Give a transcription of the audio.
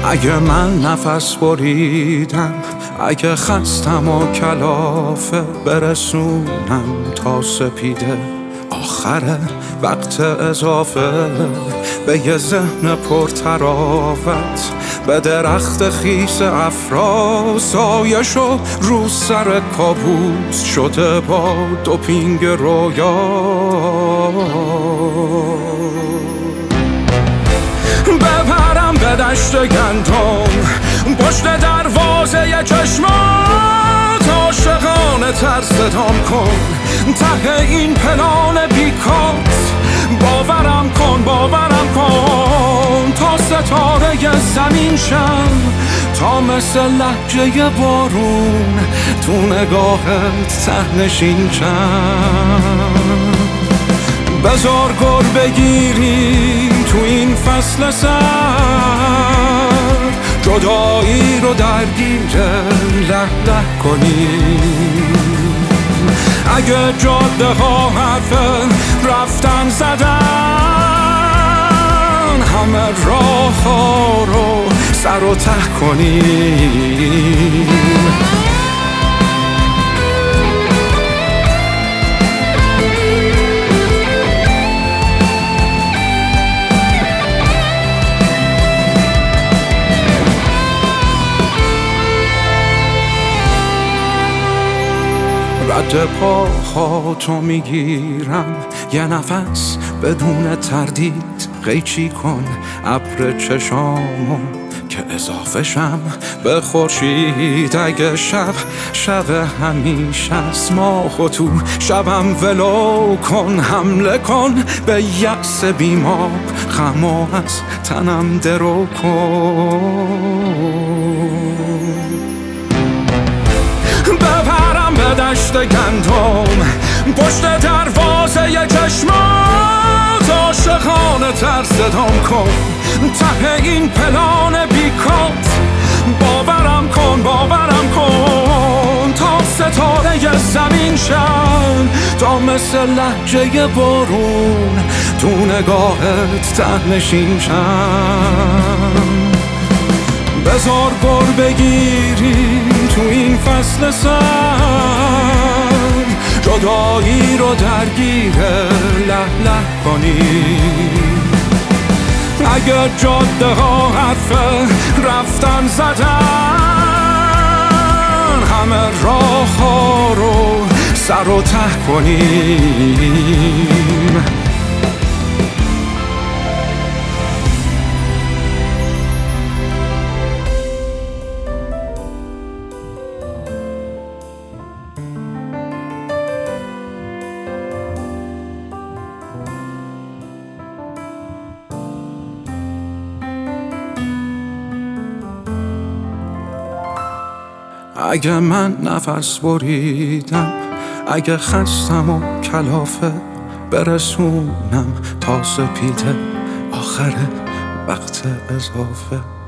اگه من نفس بریدم، اگه خستم و کلافه، برسونم تا سپیده آخر وقت اضافه به یه ذهن پرتراوت، به درخت خیس افراز سایه شو رو سر کابوس شده با دوپینگ رویا. بپرم به دشت گندم پشت دروازه چشمات، عاشقانه تر صدام کن ته این پلان بیکات. باورم کن تا ستاره زمین شم، تا مثل لهجه بارون تو نگاهت ته‌نشین شم. بذار گر بگیریم تو این فصل سرد، جدایی رو درگیر له له کنیم. اگه جاده ها حرف رفتن زدن، همه راه ها رو سر و ته کنیم. رد پاهاتو میگیرم یه نفس بدون تردید، قیچی کن ابر چشامو که اضافه شم به خورشید. اگه شب همیشه است، ماه و تو شبم ولو کن، حمله کن به یأس بیمار، غمو از تنم درو کن. بپرم به دشت گندم پشت دروازه چشمات، عاشقانه تر صدام کن ته این پلان بیکات. باورم کن تا ستاره زمین شم، تا مثل لهجه بارون تو نگاهت ته‌نشین شم. بذار گر بگیریم تو این فصل سرد، جدایی رو درگیر له له کنیم. اگه جاده ها حرف رفتن زدن، همه راه ها رو سر و ته کنیم. اگه من نفس بریدم، اگه خستم و کلافه، برسونم تا سپیده آخر وقت اضافه.